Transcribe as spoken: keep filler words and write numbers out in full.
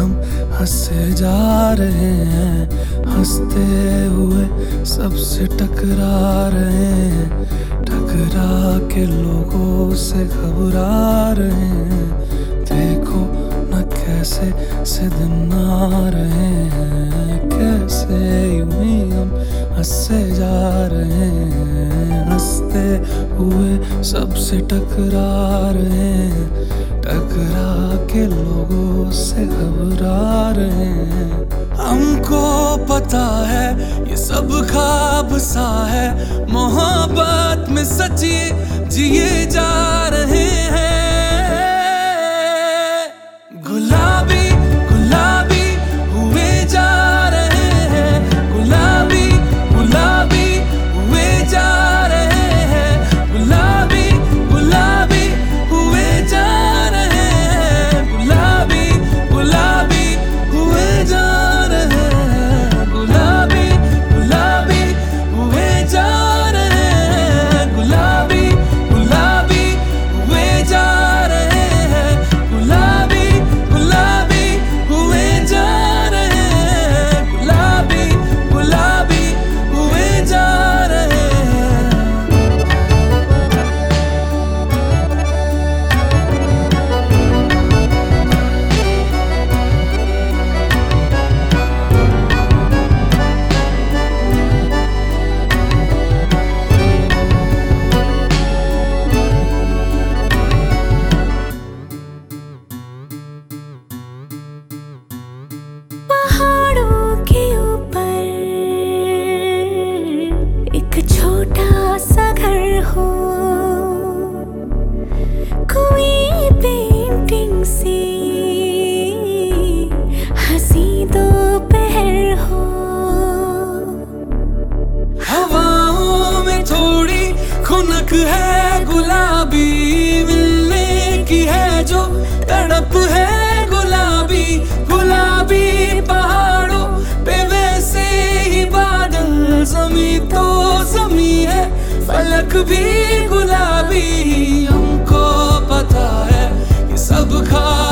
हम हंसे जा रहे हैं, हंसते हुए सबसे टकरा रहे हैं, टकरा के लोगों से घबरा रहे हैं। देखो न कैसे से दिन आ रहे हैं, कैसे यूं ही हम हंसे जा रहे हैं, हंसते हुए सबसे टकरा रहे हैं, टकरा के लोगों से घबरा रहे हैं। हमको पता है ये सब ख्वाब सा है, मोहब्बत में सच्ची जिए जा रहे हैं। गुलाबी गुलाबी हुए जा रहे हैं, गुलाबी गुलाबी हुए जा रहे हैं, गुलाबी गुलाबी हुए जा रहे हैं, गुलाबी गुलाबी हुए जा रहे हैं, गुलाबी गुलाबी हुए जा रहे हैं, गुलाबी गुलाबी हुए जा रहे हैं, गुलाबी गुलाबी हुए जा रहे हैं, गुलाबी गुलाबी हुए जा रहे हैं। पहाड़ों के ऊपर एक छोटा सा घर हो, कोई पेंटिंग सी हंसी दोपहर हो। हवाओं में थोड़ी खुनक है गुलाबी, मिलने की है जो तड़प है गुलाबी, गुलाबी पहाड़ों पे वैसे ही बादल, ज़मीं तो ज़मीं है फलक भी गुलाबी। हमको पता है ये सब खा